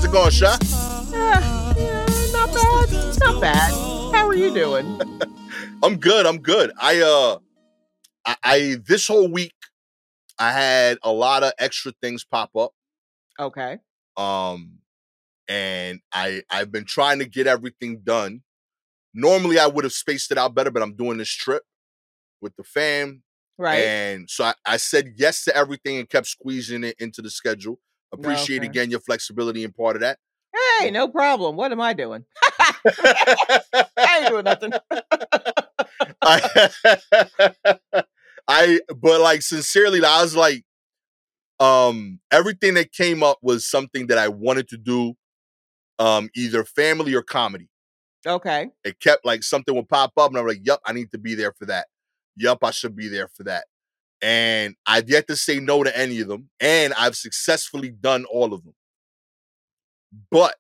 How's it going, Sha? Yeah, not bad. Not bad. How are you doing? I'm good. I this whole week I had a lot of extra things pop up. Okay. And I've been trying to get everything done. Normally I would have spaced it out better, but I'm doing this trip with the fam. Right. And so I said yes to everything and kept squeezing it into the schedule. Appreciate Okay. again your flexibility and part of that. Hey, no problem. What am I doing? I ain't doing nothing. But like sincerely, I was like, everything that came up was something that I wanted to do, either family or comedy. Okay. It kept like something would pop up and I'm like, yup, I need to be there for that. Yup, I should be there for that. And I've yet to say no to any of them. And I've successfully done all of them. But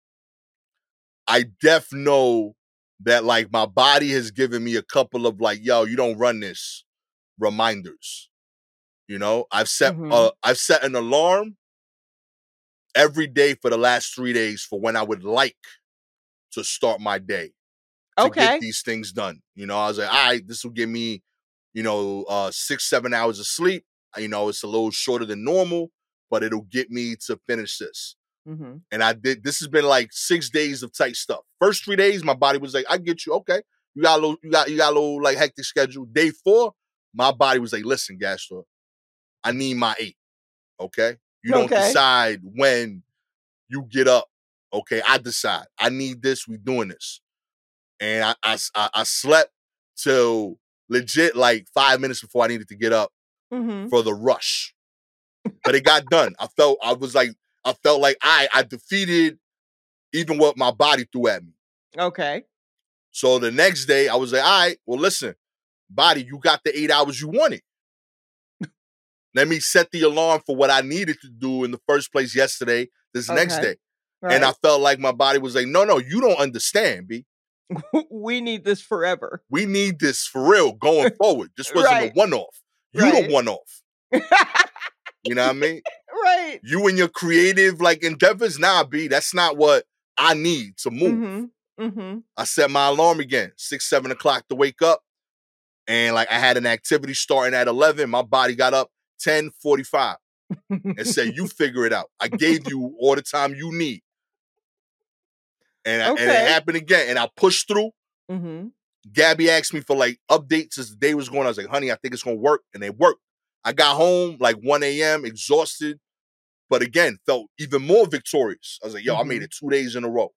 I def know that like my body has given me a couple of like, yo, you don't run this reminders. You know, I've set an alarm every day for the last 3 days for when I would like to start my day to get these things done. You know, I was like, all right, this will give me, 6-7 hours of sleep. You know, it's a little shorter than normal, but it'll get me to finish this. Mm-hmm. And I did. This has been like 6 days of tight stuff. First 3 days, my body was like, I get you. Okay. You got a little like hectic schedule. Day 4, my body was like, listen, Gastor, I need my 8. Okay. You don't decide when you get up. Okay. I decide. I need this. We doing this. And I slept till legit like 5 minutes before I needed to get up for the rush. But it got done. I felt like I defeated even what my body threw at me. Okay. So the next day I was like, all right, well, listen, body, you got the 8 hours you wanted. Let me set the alarm for what I needed to do in the first place yesterday, this next day. Right. And I felt like my body was like, no, you don't understand, B. We need this forever. We need this for real going forward. This wasn't a one-off. You the one-off. You know what I mean? Right. You and your creative like endeavors, nah, B, that's not what I need to move. I set my alarm again, 6-7 o'clock to wake up. And like I had an activity starting at 11. My body got up 10:45 and said, you figure it out. I gave you all the time you need. And it happened again. And I pushed through. Gabby asked me for like updates as the day was going. I was like, honey, I think it's going to work. And it worked. I got home like 1 a.m. exhausted. But again, felt even more victorious. I was like, yo, I made it 2 days in a row.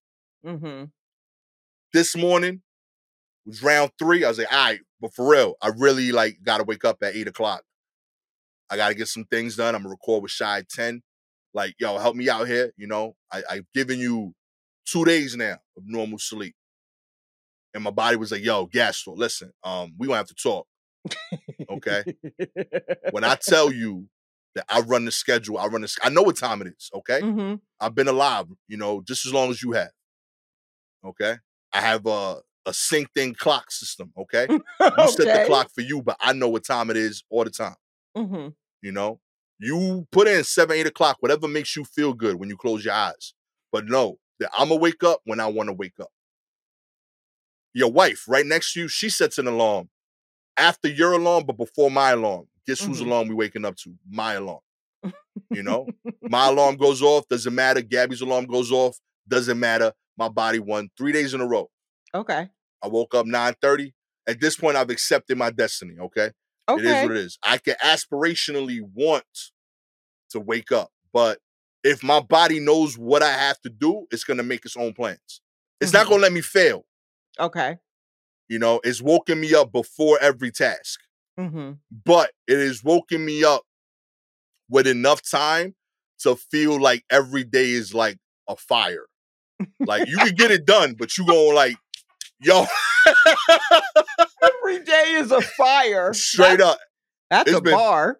This morning was round 3. I was like, all right, but for real, I really like got to wake up at 8 o'clock. I got to get some things done. I'm going to record with Shy at 10. Like, yo, help me out here. You know, I've given you 2 days now of normal sleep. And my body was like, yo, Gastor, listen, we gonna have to talk. Okay? When I tell you that I run the schedule, I know what time it is, okay? I've been alive, just as long as you have. Okay? I have a synced in clock system, okay? You set the clock for you, but I know what time it is all the time. You know? You put in 7, 8 o'clock, whatever makes you feel good when you close your eyes. But know that I'm gonna wake up when I want to wake up. Your wife right next to you, she sets an alarm after your alarm, but before my alarm. Guess whose alarm we waking up to? My alarm. My alarm goes off, doesn't matter. Gabby's alarm goes off, doesn't matter. My body won 3 days in a row. Okay. I woke up 9:30. At this point, I've accepted my destiny, okay? It is what it is. I can aspirationally want to wake up, but if my body knows what I have to do, it's going to make its own plans. It's not going to let me fail. Okay. It's woken me up before every task. But it is woken me up with enough time to feel like every day is like a fire. Like you can get it done, but you going like, yo. Every day is a fire. Straight up. That's a bar.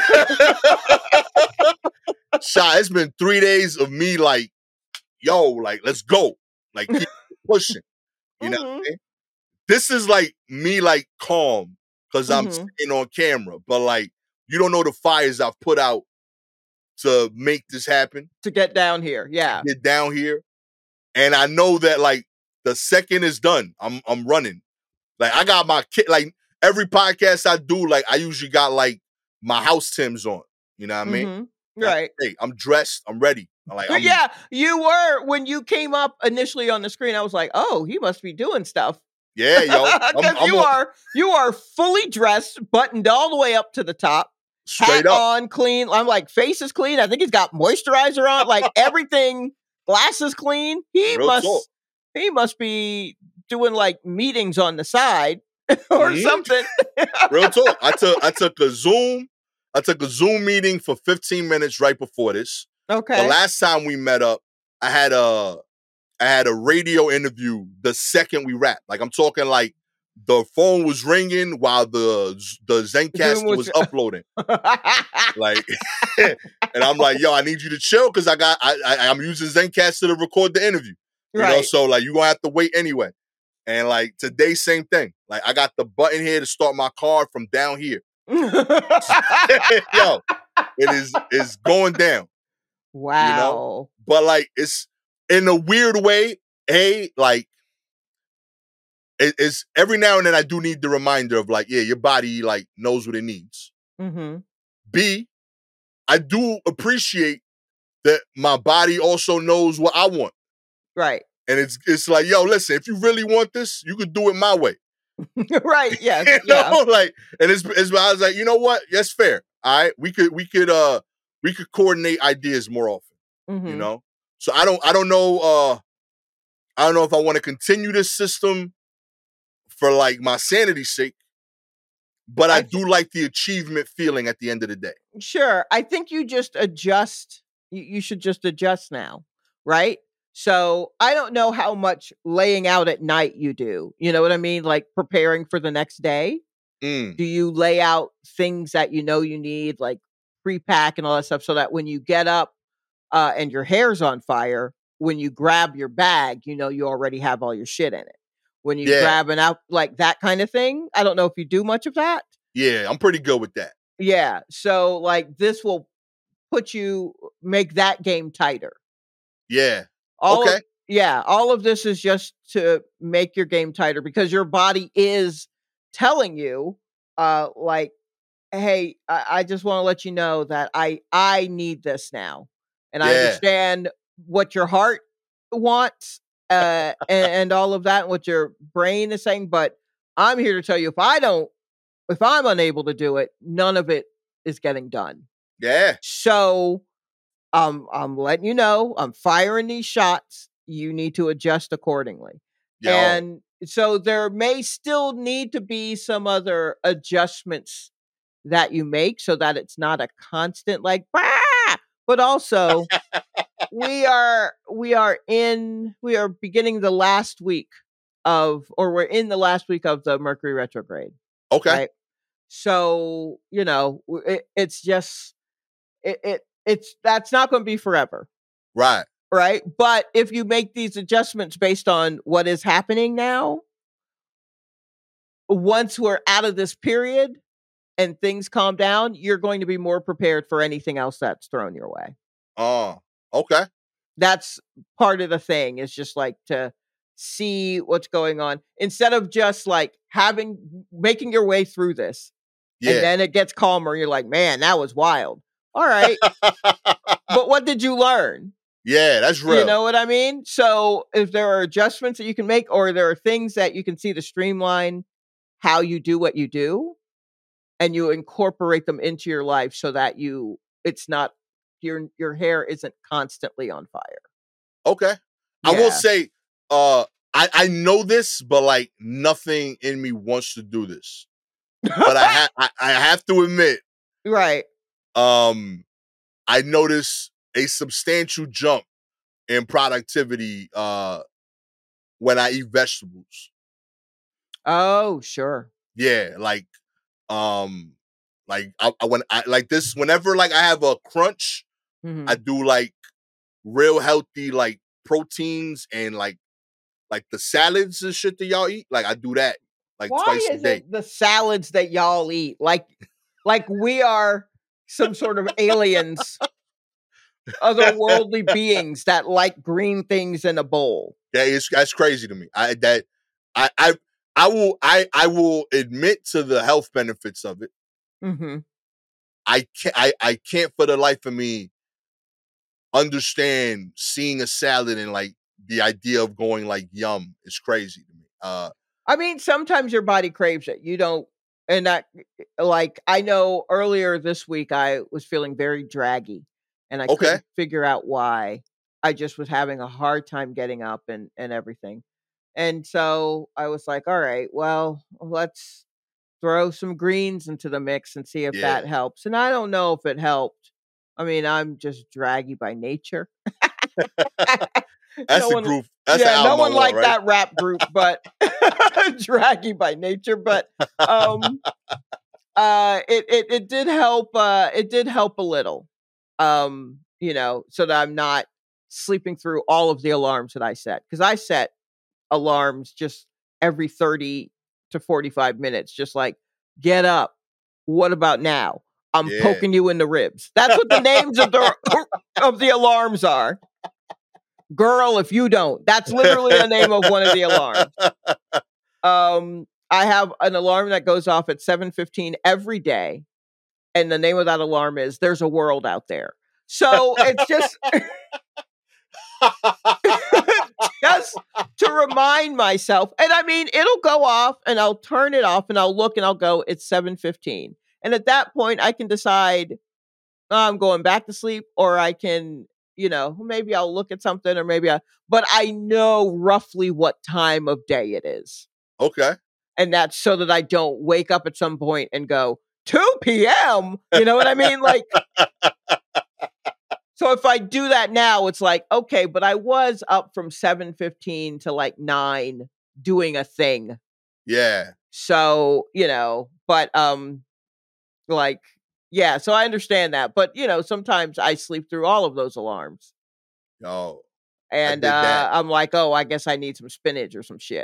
Shy, it's been 3 days of me like, yo, like, let's go. Like, keep pushing. You know what I mean? This is like me, like, calm because I'm sitting on camera. But, like, you don't know the fires I've put out to make this happen. To get down here. Yeah. Get down here. And I know that like the second is done, I'm running. Like I got my kit, like every podcast I do, like I usually got like my house Timbs on. You know what I mean? Mm-hmm. Right. Hey, I'm dressed, I'm ready. Like yeah, you were when you came up initially on the screen. I was like, oh, he must be doing stuff. Yeah, yo. Because you are fully dressed, buttoned all the way up to the top. Straight hat up. on, clean. I'm like, face is clean. I think he's got moisturizer on, like everything. Glasses clean. He must be doing like meetings on the side or something. Real talk. I took a Zoom meeting for 15 minutes right before this. Okay. The last time we met up, I had a radio interview the second we wrapped. Like I'm talking like the phone was ringing while the Zencastr was uploading. Like, and I'm like, yo, I need you to chill because I'm using Zencastr to record the interview. You know, so like you're gonna have to wait anyway. And like today, same thing. Like I got the button here to start my car from down here. Yo, it's going down. Wow. You know? But like it's in a weird way, like it's every now and then I do need the reminder of like, yeah, your body like knows what it needs. Mm-hmm. B, I do appreciate that my body also knows what I want. Right. And it's like, yo, listen, if you really want this, you could do it my way. Right. Yeah. You know? Like, and it's I was like, you know what? That's fair. All right. We could coordinate ideas more often. Mm-hmm. You know? So I don't know if I want to continue this system for like my sanity's sake, but I do like the achievement feeling at the end of the day. Sure. I think you just adjust. You should just adjust now, right? So I don't know how much laying out at night you do. You know what I mean? Like preparing for the next day. Do you lay out things that you know you need, like pre-pack and all that stuff, so that when you get up and your hair's on fire, when you grab your bag, you know you already have all your shit in it. When you grab an out, like that kind of thing. I don't know if you do much of that. Yeah, I'm pretty good with that. Yeah. So like this will make that game tighter. Yeah. All of this is just to make your game tighter because your body is telling you, like, hey, I just want to let you know that I need this now. And I understand what your heart wants and all of that, and what your brain is saying. But I'm here to tell you, if I'm unable to do it, none of it is getting done. Yeah. So I'm letting you know, I'm firing these shots. You need to adjust accordingly. Yo. And so there may still need to be some other adjustments that you make so that it's not a constant like, bah! But also we are beginning the last week we're in the last week of the Mercury retrograde. Okay. Right? So, you know, it's just, that's not going to be forever. Right. Right. But if you make these adjustments based on what is happening now, once we're out of this period and things calm down, you're going to be more prepared for anything else that's thrown your way. Oh, okay. That's part of the thing, is just like to see what's going on instead of just like making your way through this. Yeah. And then it gets calmer. And you're like, man, that was wild. All right. But what did you learn? Yeah, that's real. You know what I mean? So if there are adjustments that you can make, or there are things that you can see to streamline how you do what you do, and you incorporate them into your life so that it's not, your hair isn't constantly on fire. Okay. Yeah. I will say, I know this, but like nothing in me wants to do this. But I have to admit, right. I noticed a substantial jump in productivity when I eat vegetables. Oh, sure. Yeah, like whenever like I have a crunch, I do like real healthy like proteins and like the salads and shit that y'all eat. Like I do that like twice a day. Why is it the salads that y'all eat like we are some sort of aliens otherworldly beings that like green things in a bowl. That's crazy to me. I will admit to the health benefits of it. Mm-hmm. I can't for the life of me understand seeing a salad and like the idea of going like yum is crazy to me. I mean, sometimes your body craves it. You don't, and that, like, I know earlier this week I was feeling very draggy, and I Okay. couldn't figure out why. I just was having a hard time getting up and everything, and so I was like, all right, well, let's throw some greens into the mix and see if Yeah. that helps. And I don't know if it helped. I mean, I'm just draggy by nature. That's No the one, group. That's yeah, the no album one I want, liked right? that rap group, but draggy by nature. But it did help. It did help a little. You know, so that I'm not sleeping through all of the alarms that I set, because I set alarms just every 30 to 45 minutes, just like, get up. What about now? I'm Yeah. poking you in the ribs. That's what the names of the alarms are. Girl, if you don't. That's literally the name of one of the alarms. I have an alarm that goes off at 7:15 every day, and the name of that alarm is "There's a World Out There." So it's just just to remind myself. And I mean, it'll go off and I'll turn it off and I'll look and I'll go, it's 7:15. And at that point I can decide, I'm going back to sleep, or I can, you know, maybe I'll look at something, or but I know roughly what time of day it is. Okay. And that's so that I don't wake up at some point and go, 2 p.m. You know what I mean? Like, so if I do that now, it's like, okay, but I was up from 7:15 to like 9 doing a thing. Yeah. So, you know, but like, yeah, so I understand that. But you know, sometimes I sleep through all of those alarms. Yo. And did that. I'm like, oh, I guess I need some spinach or some shit.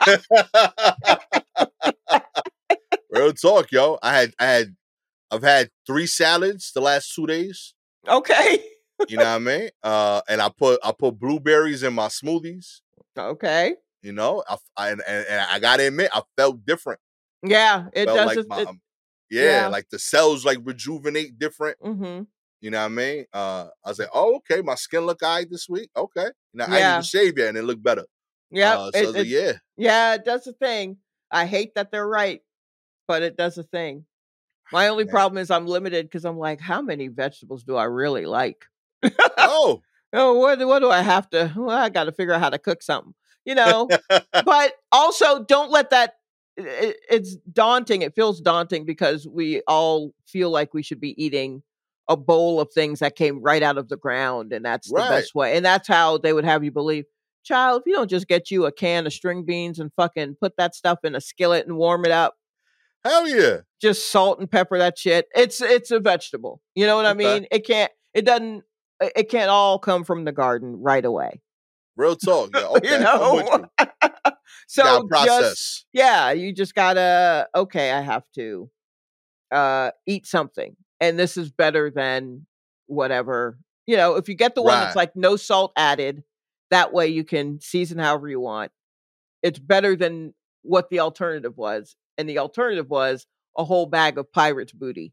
Real talk, yo. I've had 3 salads the last 2 days. Okay. You know what I mean? And I put blueberries in my smoothies. Okay. You know, and I gotta admit, I felt different. Yeah, it Felt does. like Yeah. like the cells like rejuvenate different. Mm-hmm. You know what I mean? I was like, oh, okay, my skin look all right this week. Okay. I ain't Yeah. even shaved yet and it looked better. Yeah. So I was like, yeah. Yeah, it does a thing. I hate that they're right, but it does a thing. My only Man. problem is I'm limited because I'm like, how many vegetables do I really like? Oh. Oh, what do I have to? Well, I got to figure out how to cook something, you know. But also, don't let that. It's daunting. It feels daunting because we all feel like we should be eating a bowl of things that came right out of the ground, and that's the Right. best way. And that's how they would have you believe, child, if you don't just get you a can of string beans and fucking put that stuff in a skillet and warm it up, Hell yeah. just salt and pepper that shit. It's a vegetable. You know what I Okay. mean? It can't all come from the garden right away. Real talk. Yeah, okay. You know? I'm with you. So You gotta process. just, yeah, you just gotta, okay, I have to eat something. And this is better than whatever. You know, if you get the one that's Right. like no salt added, that way you can season however you want. It's better than what the alternative was. And the alternative was a whole bag of pirate's booty.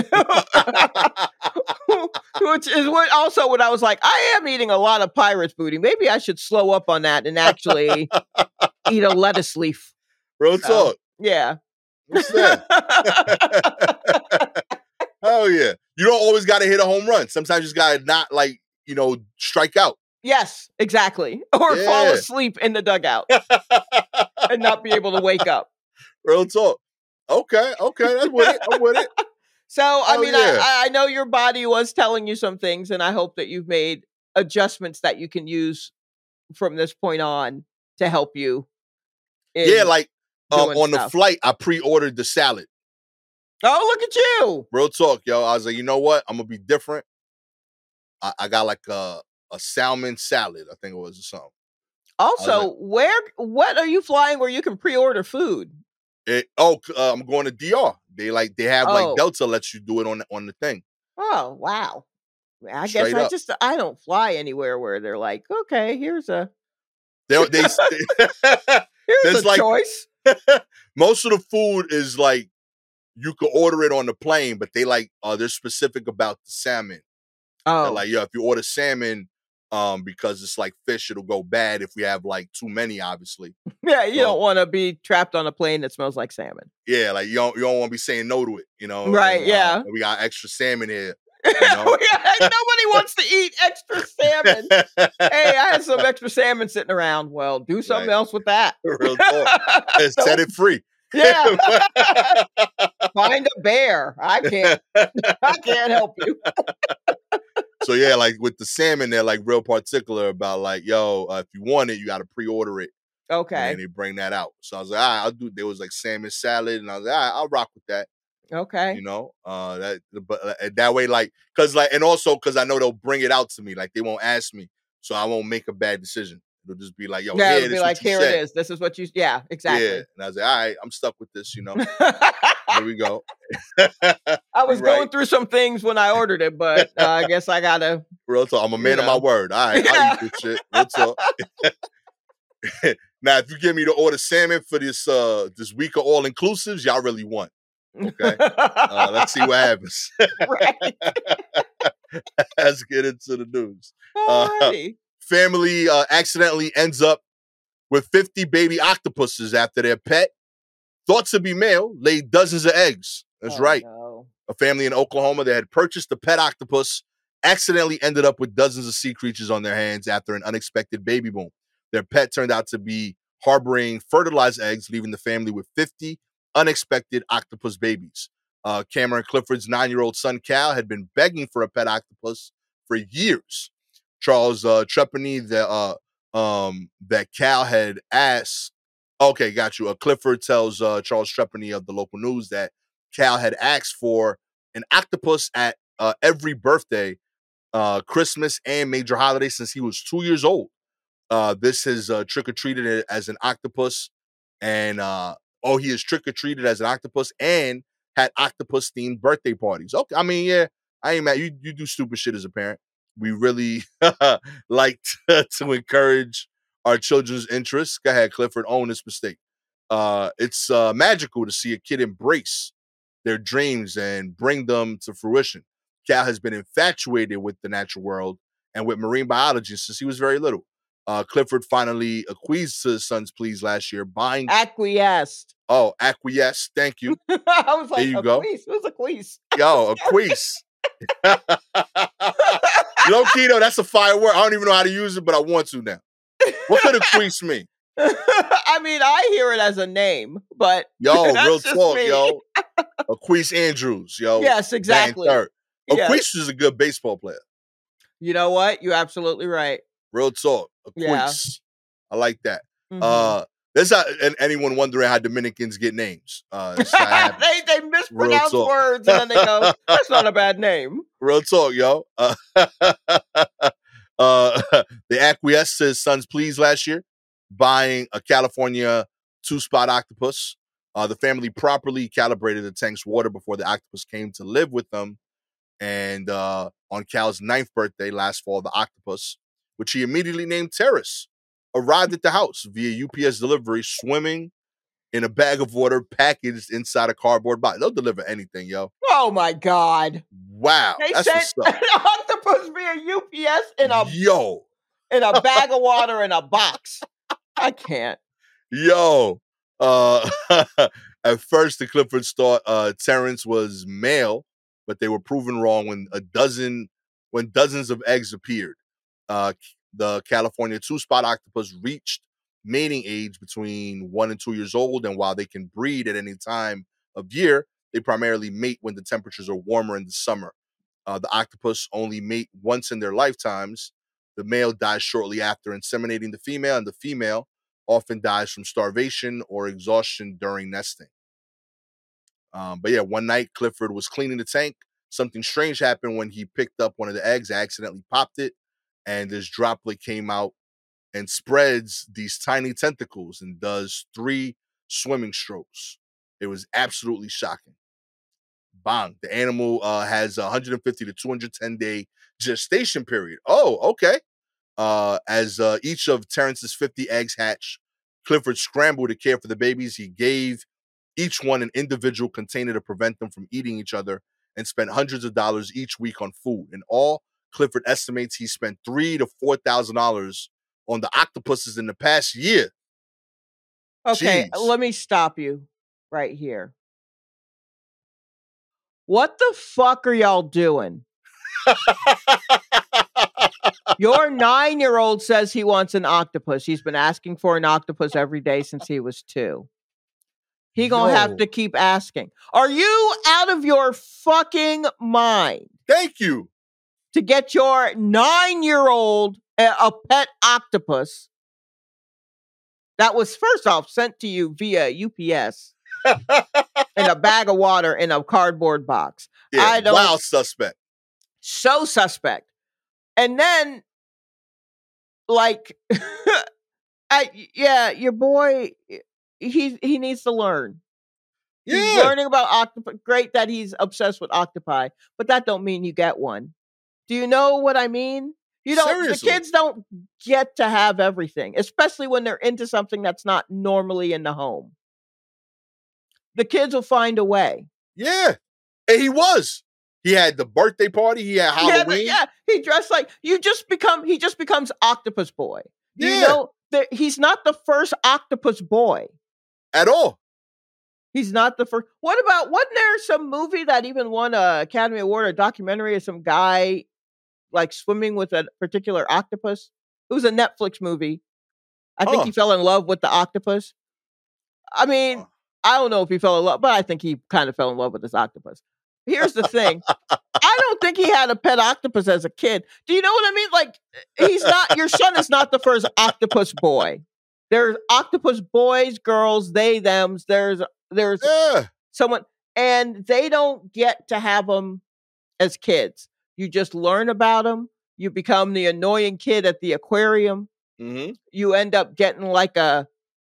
Which is what I was like, I am eating a lot of pirate's booty. Maybe I should slow up on that and actually eat a lettuce leaf. Real talk. Yeah. What's that? Hell yeah. You don't always gotta hit a home run. Sometimes you just gotta not like, strike out. Yes, exactly. Or fall Yeah. asleep in the dugout and not be able to wake up. Real talk. Okay, that's with it. I'm with it. So, I Hell mean, yeah. I know your body was telling you some things, and I hope that you've made adjustments that you can use from this point on to help you. Yeah, like on the stuff. flight, I pre-ordered the salad. Oh, look at you. Real talk, yo. I was like, you know what? I'm gonna be different. I got like a salmon salad, I think it was, or something. Also, what are you flying where you can pre-order food? I'm going to DR. They have like Oh. Delta lets you do it on the thing. Oh, wow. I guess Straight up. I don't fly anywhere where they're like, okay, here's a They here's there's a like choice. most of the food is like you could order it on the plane, but they like they're specific about the salmon. They're Oh, like, yo, if you order salmon, because it's like fish, it'll go bad if we have like too many, obviously. yeah, you So don't want to be trapped on a plane that smells like salmon. yeah, like you don't want to be saying no to it, you know. Right, And yeah. we got extra salmon here, you know. Nobody wants to eat extra salmon. Hey, I had some extra salmon sitting around. Well, do something Right. else with that. Real talk. Set it free. Yeah. Find a bear. I can't help you. So yeah, like with the salmon, they're like real particular about like, yo, if you want it, you got to pre-order it, and Okay. then they bring that out. So I was like, all right, I'll do. There was like salmon salad, and I was like, all right, I'll rock with that. Okay. You know, but that way, like, cause like, and also cause I know they'll bring it out to me, like they won't ask me, so I won't make a bad decision. It'll just be like, yo, Yeah, here, it'll be this like, what you here said. it is. This is what you. Yeah, Yeah, exactly. and I was like, all right, I'm stuck with this, you know. Here we go. I was Right. going through some things when I ordered it, but I guess I gotta. Real talk. I'm a man of my know. word. All right, I'll eat this shit. Real talk. Now, if you give me the order salmon for this week of all inclusives, y'all really won. Okay. Let's see what happens. Right. Let's get into the news. Alrighty. Family accidentally ends up with 50 baby octopuses after their pet, thought to be male, laid dozens of eggs. That's right. No. A family in Oklahoma that had purchased a pet octopus accidentally ended up with dozens of sea creatures on their hands after an unexpected baby boom. Their pet turned out to be harboring fertilized eggs, leaving the family with 50 unexpected octopus babies. Cameron Clifford's 9-year-old son, Cal, had been begging for a pet octopus for years. Charles Trepany, that Cal had asked. Okay, got you. Clifford tells Charles Trepany of the local news that Cal had asked for an octopus at every birthday, Christmas, and major holiday since he was 2 years old. This is trick-or-treated as an octopus, and he is trick-or-treated as an octopus and had octopus-themed birthday parties. Okay, I mean, yeah, I ain't mad. You do stupid shit as a parent. We really like to encourage our children's interests. Go ahead, Clifford, own this mistake. It's magical to see a kid embrace their dreams and bring them to fruition. Cal has been infatuated with the natural world and with marine biology since he was very little. Clifford finally acquiesced to his son's pleas last year, buying. Acquiesced. Oh, acquiesced. Thank you. I was like, There you go. Who's acquiesce? Yo, acquiesce. Low key though, that's a fire word. I don't even know how to use it, but I want to now. What could acquiesce mean? I mean, I hear it as a name, but yo, that's real just talk, me. yo. Acquiesce Andrews, yo. Yes, exactly. Third. Yes. Acquiesce is a good baseball player. You know what? You're absolutely right. Real talk. Yeah. Acquiesce. I like that. Mhm. There's not anyone wondering how Dominicans get names. It's not happening. they mispronounce talk. words and then they go, that's not a bad name. Real talk, yo. They acquiesced to his son's pleas last year, buying a California 2-spot octopus. The family properly calibrated the tank's water before the octopus came to live with them. And on Cal's 9th birthday last fall, the octopus, which he immediately named Terrace, arrived at the house via UPS delivery, swimming in a bag of water packaged inside a cardboard box. They'll deliver anything, yo. Oh my God. Wow. They that's sent what's up. an octopus via UPS in a bag of water in a box. I can't. Yo. At first, the Cliffords thought Terrence was male, but they were proven wrong when dozens of eggs appeared. The California 2-spot octopus reached mating age between 1 and 2 years old, and while they can breed at any time of year, they primarily mate when the temperatures are warmer in the summer. The octopus only mate once in their lifetimes. The male dies shortly after inseminating the female, and the female often dies from starvation or exhaustion during nesting. But yeah, one night Clifford was cleaning the tank. Something strange happened when he picked up one of the eggs, accidentally popped it, and this droplet came out and spreads these tiny tentacles and does 3 swimming strokes. It was absolutely shocking. Bang. The animal has a 150 to 210 day gestation period. Oh, okay. As each of Terrence's 50 eggs hatch, Clifford scrambled to care for the babies. He gave each one an individual container to prevent them from eating each other and spent hundreds of dollars each week on food. In all, Clifford estimates he spent $3,000 to $4,000 on the octopuses in the past year. Okay, Jeez. let me stop you right here. What the fuck are y'all doing? Your 9-year-old says he wants an octopus. He's been asking for an octopus every day since he was 2. He gonna have to keep asking. Are you out of your fucking mind? Thank you. To get your 9-year-old a pet octopus that was first off sent to you via UPS in a bag of water in a cardboard box. Yeah, wild suspect. So suspect. And then, like, your boy, he needs to learn. Yeah. He's learning about octopi. Great that he's obsessed with octopi, but that don't mean you get one. Do you know what I mean? Seriously. The kids don't get to have everything, especially when they're into something that's not normally in the home. The kids will find a way. Yeah. And he was. He had the birthday party. He had Halloween. He dressed like he just becomes Octopus Boy. Yeah. You know that he's not the first Octopus Boy. At all. He's not the first. Wasn't there some movie that even won an Academy Award, a documentary of some guy like swimming with a particular octopus? It was a Netflix movie. I think he fell in love with the octopus. I mean, I don't know if he fell in love, but I think he kind of fell in love with this octopus. Here's the thing. I don't think he had a pet octopus as a kid. Do you know what I mean? Like, your son is not the first Octopus Boy. There's octopus boys, girls, they, thems. There's someone, and they don't get to have them as kids. You just learn about them. You become the annoying kid at the aquarium. Mm-hmm. You end up getting like an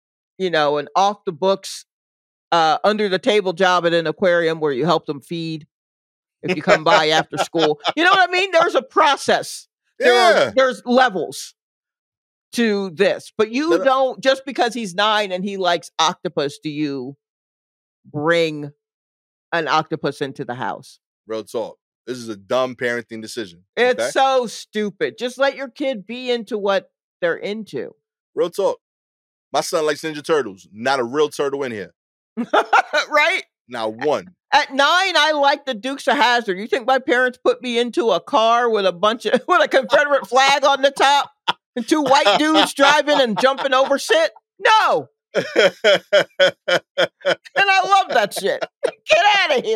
off the books, under the table job at an aquarium where you help them feed if you come by after school. You know what I mean? There's a process. There's levels to this, but you don't, just because he's 9 and he likes octopus, do you bring an octopus into the house? Real talk. This is a dumb parenting decision. It's so stupid. Just let your kid be into what they're into. Real talk. My son likes Ninja Turtles. Not a real turtle in here. Right? Not one. At 9, I like the Dukes of Hazzard. You think my parents put me into a car with a Confederate flag on the top and 2 white dudes driving and jumping over shit? No. And I love that shit. Get out of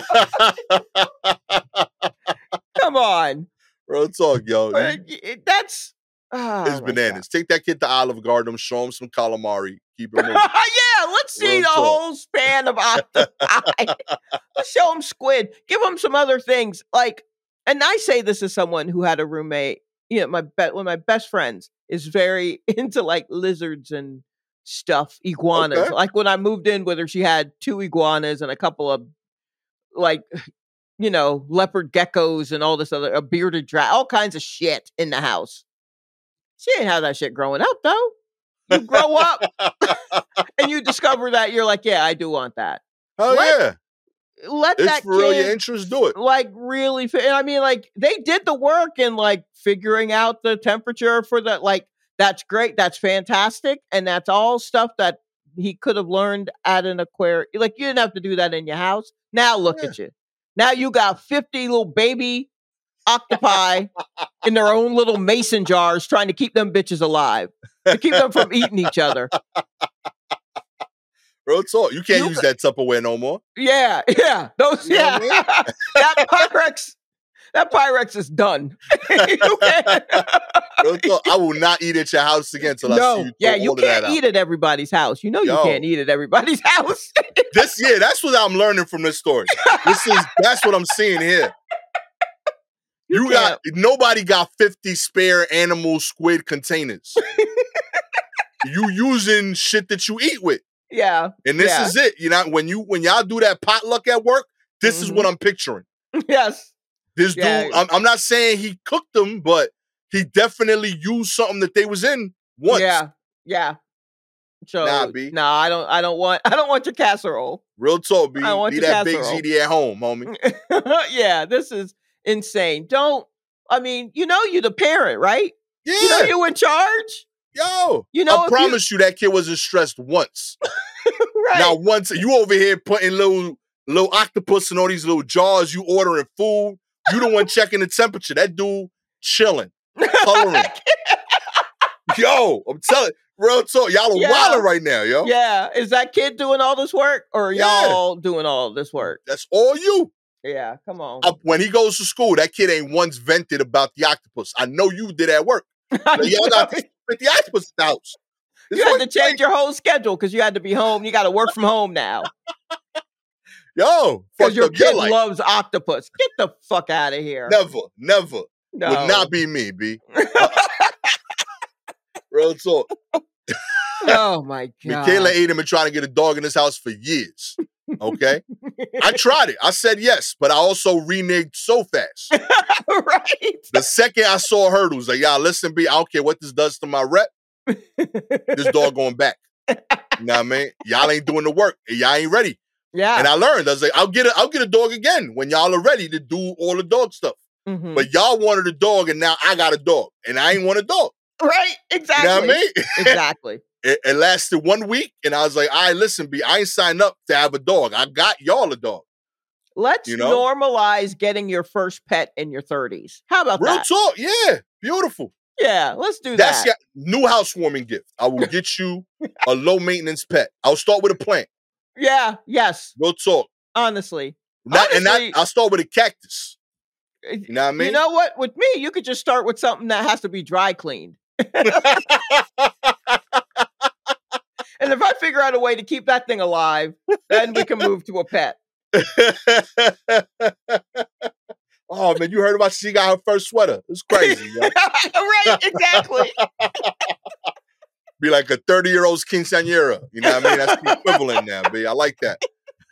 here. Come on. Real talk, yo. That's... it's bananas. Take that kid to Olive Garden, show him some calamari. Keep him moving. Yeah, let's see the whole span of octopi. Let's show him squid. Give him some other things. Like, and I say this as someone who had a roommate. You know, one of my best friends is very into like lizards and stuff, iguanas. Okay. Like when I moved in with her, she had 2 iguanas and a couple of like, leopard geckos and all this other, a bearded dragon, all kinds of shit in the house. She ain't have that shit growing up, though. You grow up and you discover that you're like, yeah, I do want that. Oh, yeah. Let it's that for real, kid, your interests, do it. Like, really. I mean, like, they did the work in, like, figuring out the temperature for that. Like, that's great. That's fantastic. And that's all stuff that he could have learned at an aquarium. Like, you didn't have to do that in your house. Now look at you. Now you got 50 little baby octopi in their own little mason jars trying to keep them bitches alive, to keep them from eating each other. Real talk. You can't use that Tupperware no more. Yeah. Those, I mean? that Pyrex is done. Real talk. I will not eat at your house again until I see you. Yeah, you can't eat at everybody's house. You can't eat at everybody's house. That's what I'm learning from this story. That's what I'm seeing here. Nobody got 50 spare animal squid containers. You using shit that you eat with. Yeah. And this is it. When y'all do that potluck at work, this is what I'm picturing. Yes. This Yeah. dude, I'm not saying he cooked them, but he definitely used something that they was in once. Yeah. So Nah, B. no, I don't want your casserole. Real talk, B. I want Leave your that big casserole. ZD at home, homie. Yeah, this is insane. I mean, you the parent, right? Yeah. You know you in charge? Yo, I promise you that kid wasn't stressed once. Right. Now, once you over here putting little octopus in all these little jars, you ordering food. You the one checking the temperature. That dude chilling, coloring. Yo, I'm telling real talk. Y'all are wilding right now, yo. Yeah. Is that kid doing all this work or are y'all doing all this work? That's all you. Yeah, come on. When he goes to school, that kid ain't once vented about the octopus. I know you did at work. Y'all got the octopus in the house. You had to change your whole schedule because you had to be home. You got to work from home now. Yo, because your kid loves octopus. Get the fuck out of here. Never. No. Would not be me, B. Real talk. Oh my God. Michaela Aiden been trying to get a dog in this house for years. Okay? I tried it. I said yes, but I also reneged so fast. Right. The second I saw hurdles, like, y'all, listen, B, I don't care what this does to my rep. This dog going back. You know what I mean? Y'all ain't doing the work. And y'all ain't ready. Yeah. And I learned. I was like, I'll get a dog again when y'all are ready to do all the dog stuff. Mm-hmm. But y'all wanted a dog, and now I got a dog, and I ain't want a dog. Right? Exactly. You know what I mean? Exactly. It lasted 1 week, and I was like, all right, listen, B, I ain't signed up to have a dog. I got y'all a dog. Let's normalize getting your first pet in your 30s. How about Real that? talk. Yeah. Beautiful. Yeah, let's do That's that. your new housewarming gift. I will get you a low-maintenance pet. I'll start with a plant. Yeah, yes. Real talk. Honestly. I'll start with a cactus. You know what I mean? You know what? With me, you could just start with something that has to be dry cleaned. And if I figure out a way to keep that thing alive, then we can move to a pet. Oh, man, you heard about she got her first sweater. It's crazy, yo. Right, exactly. Be like a 30-year-old's quinceañera. You know what I mean? That's the equivalent now, B. I like that.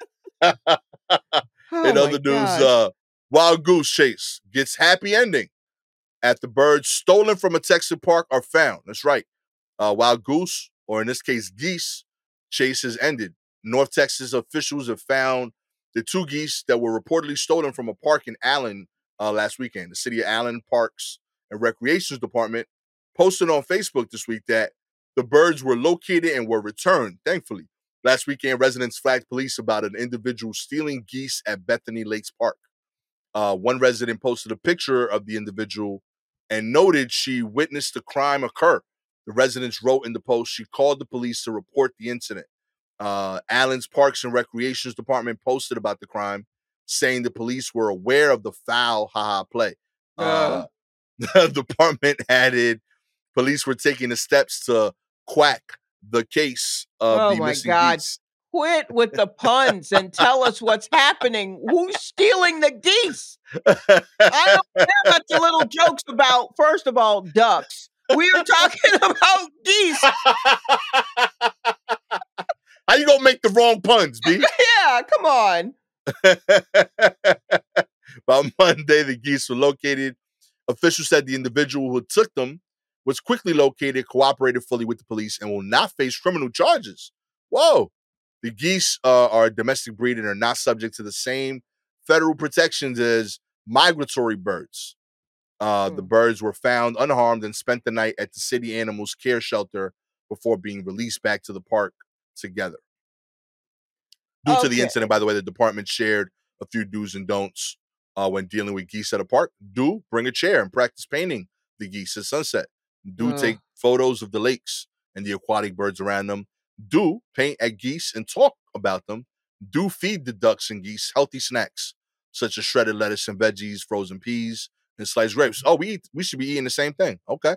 In other news, Wild Goose Chase gets happy ending at the birds stolen from a Texas park are found. That's right. Wild goose, or in this case, geese, chase has ended. North Texas officials have found the 2 geese that were reportedly stolen from a park in Allen last weekend. The city of Allen Parks and Recreations Department posted on Facebook this week that the birds were located and were returned, thankfully. Last weekend, residents flagged police about an individual stealing geese at Bethany Lakes Park. One resident posted a picture of the individual and noted she witnessed the crime occur. The residents wrote in the post she called the police to report the incident. Allen's Parks and Recreations Department posted about the crime, saying the police were aware of the foul play. The department added police were taking the steps to quack the case of the missing geese. Quit with the puns and tell us what's happening. Who's stealing the geese? I don't care about the little jokes about, first of all, ducks. We are talking about geese. How you gonna make the wrong puns, B? Yeah, come on. By Monday, the geese were located. Officials said the individual who took them was quickly located, cooperated fully with the police, and will not face criminal charges. Whoa. The geese are a domestic breed and are not subject to the same federal protections as migratory birds. The birds were found unharmed and spent the night at the city animals care shelter before being released back to the park together. Due to the incident, by the way, the department shared a few do's and don'ts when dealing with geese at a park. Do bring a chair and practice painting the geese at sunset. Do take photos of the lakes and the aquatic birds around them. Do paint at geese and talk about them. Do feed the ducks and geese healthy snacks, such as shredded lettuce and veggies, frozen peas, and sliced grapes. Oh, we should be eating the same thing. Okay.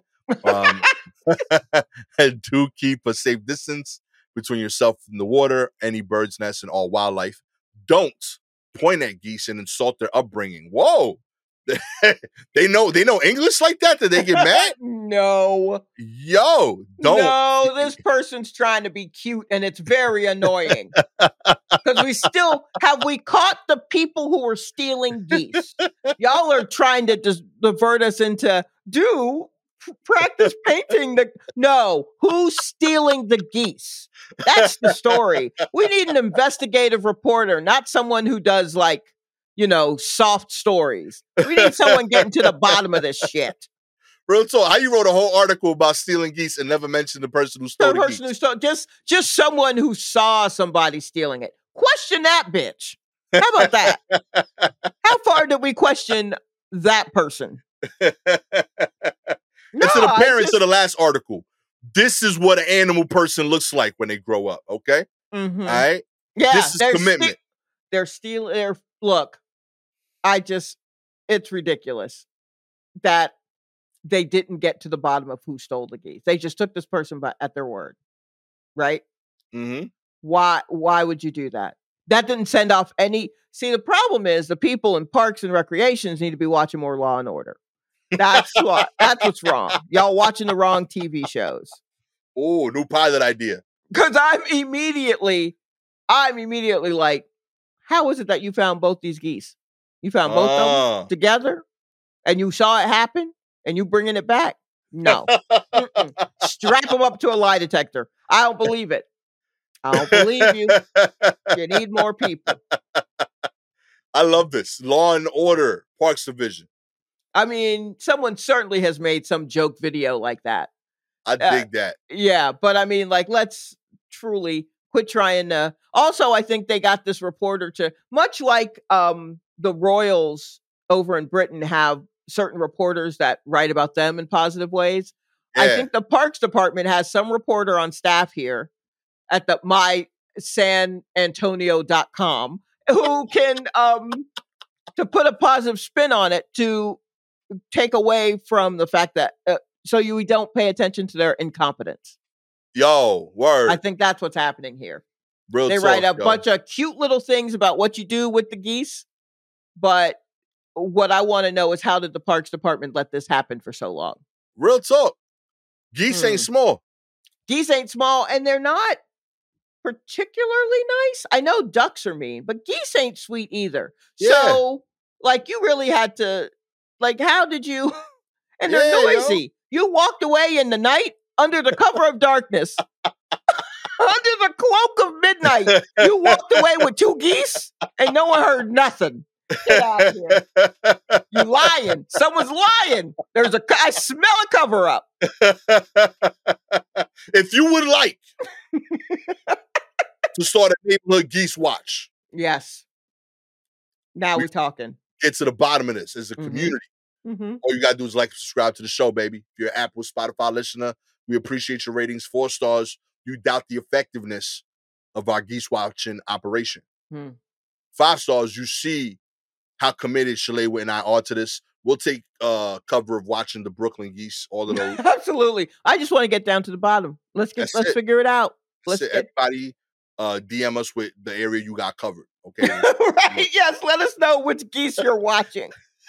And do keep a safe distance between yourself and the water, any bird's nest, and all wildlife. Don't point at geese and insult their upbringing. Whoa. They know English like that they get mad? No. Yo, don't. No, this person's trying to be cute and it's very annoying. Because we caught the people who were stealing geese. Y'all are trying to divert us into practice painting no, who's stealing the geese? That's the story. We need an investigative reporter, not someone who does soft stories. We need someone getting to the bottom of this shit. Real talk. How you wrote a whole article about stealing geese and never mentioned the person who stole the geese? Just someone who saw somebody stealing it. Question that bitch. How about that? How far did we question that person? It's an appearance of the last article. This is what an animal person looks like when they grow up, okay? Mm-hmm. All right? Yeah. This is commitment. They're stealing. Look, it's ridiculous that they didn't get to the bottom of who stole the geese. They just took this person at their word, right? Mm-hmm. Why would you do that? That didn't send off any... See, the problem is the people in parks and recreations need to be watching more Law and Order. That's what's wrong. Y'all watching the wrong TV shows. Oh, new pilot idea. Because I'm immediately like, how is it that you found both these geese? You found both of them together, and you saw it happen, and you bringing it back? No. Strap them up to a lie detector. I don't believe it. I don't believe you. You need more people. I love this. Law and Order, Parks Division. I mean, someone certainly has made some joke video like that. I dig that. Yeah, but I mean, let's truly quit trying to... Also, I think they got this reporter to... Much like the Royals over in Britain have certain reporters that write about them in positive ways. Yeah. I think the Parks Department has some reporter on staff here at the mysanantonio.com who can, to put a positive spin on it, to take away from the fact that so you don't pay attention to their incompetence. Yo, word. I think that's what's happening here. They write a bunch of cute little things about what you do with the geese, but what I want to know is, how did the Parks Department let this happen for so long? Real talk. Geese ain't small. Geese ain't small, and they're not particularly nice. I know ducks are mean, but geese ain't sweet either. Yeah. So, you really had to... how did you... And they're noisy. You walked away in the night under the cover of darkness. Under the cloak of midnight. You walked away with 2 geese and no one heard nothing. Get out of here. You lying. Someone's lying. I smell a cover up. If you would like to start a neighborhood geese watch. Yes. Now we're talking. Get to the bottom of this as a community. Mm-hmm. All you got to do is subscribe to the show, baby. If you're an Apple, Spotify listener, we appreciate your ratings. 4 stars. You doubt the effectiveness of our geese watching operation. 5 stars, you see how committed Shalewa and I are to this. We'll take cover of watching the Brooklyn geese, all of those. Absolutely. I just want to get down to the bottom. Let's figure it out. Everybody DM us with the area you got covered. Okay. Right. Yes. Let us know which geese you're watching.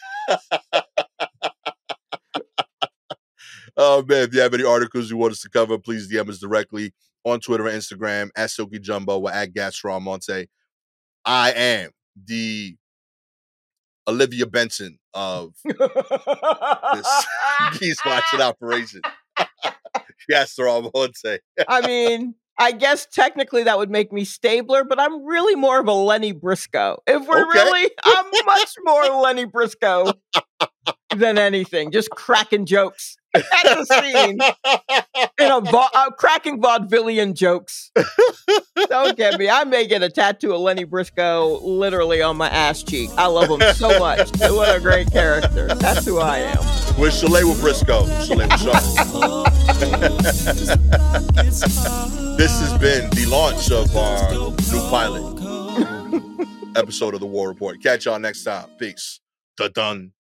Oh man, if you have any articles you want us to cover, please DM us directly on Twitter and Instagram at Silky Jumbo or at Gastromonte. I am the Olivia Benson of this geese watching operation. Gastromonte. I mean, I guess technically that would make me Stabler, but I'm really more of a Lenny Briscoe. If we're I'm much more Lenny Briscoe than anything. Just cracking jokes at the scene. Cracking vaudevillian jokes. Don't get me. I may get a tattoo of Lenny Briscoe literally on my ass cheek. I love him so much. What a great character. That's who I am. With Shalewa Briscoe. Shalewa Shaw. This has been the launch of our new pilot episode of The War Report. Catch y'all next time. Peace. Dun-dun.